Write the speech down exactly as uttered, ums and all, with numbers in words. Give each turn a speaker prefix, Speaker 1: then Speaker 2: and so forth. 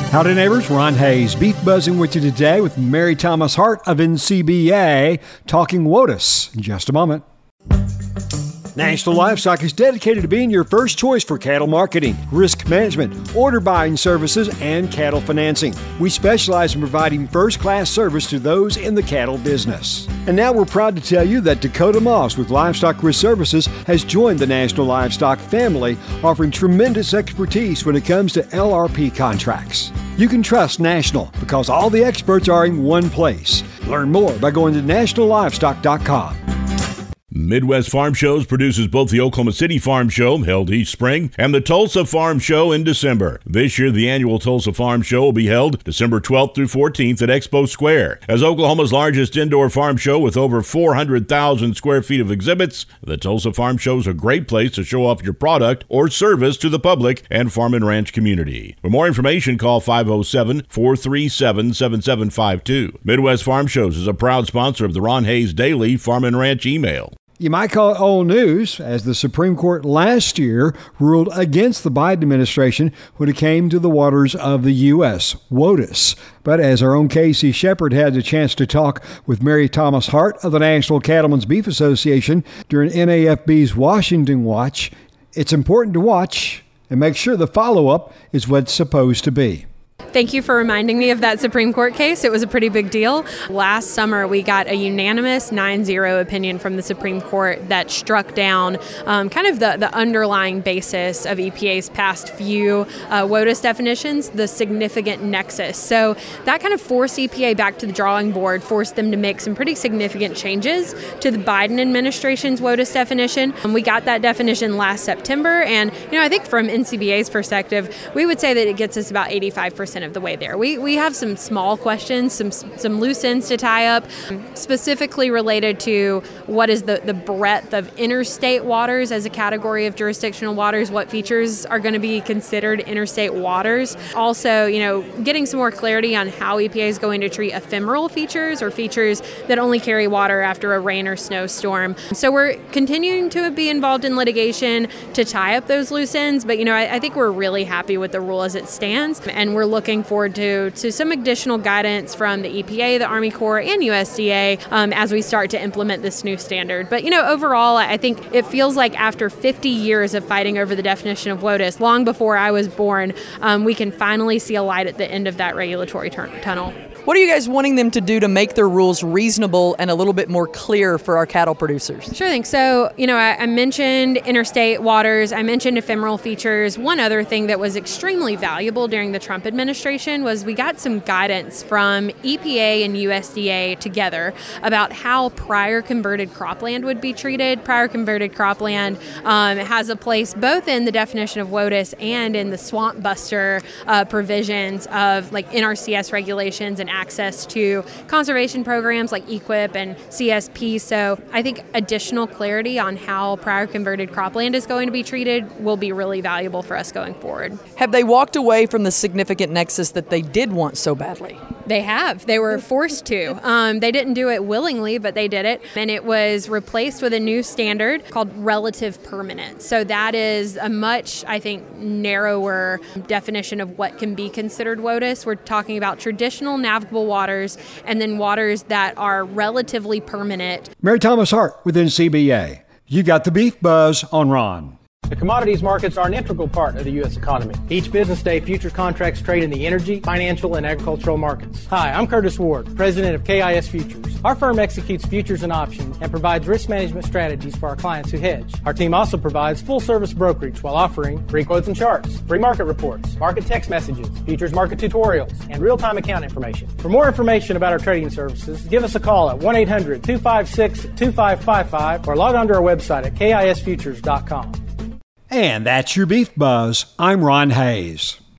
Speaker 1: Howdy neighbors, Ron Hayes, beef buzzing with you today with Mary Thomas Hart of N C B A, talking WOTUS in just a moment. National Livestock is dedicated to being your first choice for cattle marketing, risk management, order buying services, and cattle financing. We specialize in providing first-class service to those in the cattle business. And now we're proud to tell you that Dakota Moss with Livestock Risk Services has joined the National Livestock family, offering tremendous expertise when it comes to L R P contracts. You can trust National because all the experts are in one place. Learn more by going to national livestock dot com.
Speaker 2: Midwest Farm Shows produces both the Oklahoma City Farm Show, held each spring, and the Tulsa Farm Show in December. This year, the annual Tulsa Farm Show will be held December twelfth through fourteenth at Expo Square. As Oklahoma's largest indoor farm show with over four hundred thousand square feet of exhibits, the Tulsa Farm Show is a great place to show off your product or service to the public and farm and ranch community. For more information, call five oh seven, four three seven, seven seven five two. Midwest Farm Shows is a proud sponsor of the Ron Hayes Daily Farm and Ranch email.
Speaker 1: You might call it old news, as the Supreme Court last year ruled against the Biden administration when it came to the waters of the U S, WOTUS. But as our own Casey Shepard had the chance to talk with Mary Thomas Hart of the National Cattlemen's Beef Association during N A F B's Washington Watch, it's important to watch and make sure the follow-up is what it's supposed to be.
Speaker 3: Thank you for reminding me of that Supreme Court case. It was a pretty big deal. Last summer, we got a unanimous nine zero opinion from the Supreme Court that struck down um, kind of the, the underlying basis of E P A's past few uh, WOTUS definitions, the significant nexus. So that kind of forced E P A back to the drawing board, forced them to make some pretty significant changes to the Biden administration's WOTUS definition. And we got that definition last September. And, you know, I think from N C B A's perspective, we would say that it gets us about eighty-five percent of the way there. We we have some small questions, some some loose ends to tie up, specifically related to what is the, the breadth of interstate waters as a category of jurisdictional waters, what features are going to be considered interstate waters. Also, you know, getting some more clarity on how E P A is going to treat ephemeral features or features that only carry water after a rain or snowstorm. So we're continuing to be involved in litigation to tie up those loose ends, but, you know, I, I think we're really happy with the rule as it stands, and we're looking forward to, to some additional guidance from the E P A, the Army Corps, and U S D A um, as we start to implement this new standard. But, you know, overall, I think it feels like after fifty years of fighting over the definition of WOTUS, long before I was born, um, we can finally see a light at the end of that regulatory tur- tunnel.
Speaker 4: What are you guys wanting them to do to make their rules reasonable and a little bit more clear for our cattle producers?
Speaker 3: Sure thing. So, you know, I, I mentioned interstate waters. I mentioned ephemeral features. One other thing that was extremely valuable during the Trump administration was we got some guidance from E P A and U S D A together about how prior converted cropland would be treated. Prior converted cropland um, has a place both in the definition of WOTUS and in the swamp buster uh, provisions of like N R C S regulations and access to conservation programs like E Q I P and C S P. So I think additional clarity on how prior converted cropland is going to be treated will be really valuable for us going forward.
Speaker 4: Have they walked away from the significant nexus that they did want so badly?
Speaker 3: They have. They were forced to. Um, they didn't do it willingly, but they did it. And it was replaced with a new standard called relative permanence. So that is a much, I think, narrower definition of what can be considered WOTUS. We're talking about traditional navigable waters and then waters that are relatively permanent.
Speaker 1: Mary Thomas Hart with N C B A. You got the beef buzz on Ron.
Speaker 5: The commodities markets are an integral part of the U S economy. Each business day, futures contracts trade in the energy, financial, and agricultural markets. Hi, I'm Curtis Ward, president of K I S Futures. Our firm executes futures and options and provides risk management strategies for our clients who hedge. Our team also provides full-service brokerage while offering free quotes and charts, free market reports, market text messages, futures market tutorials, and real-time account information. For more information about our trading services, give us a call at one eight hundred, two five six, two five five five or log on to our website at K I S futures dot com.
Speaker 1: And that's your Beef Buzz. I'm Ron Hayes.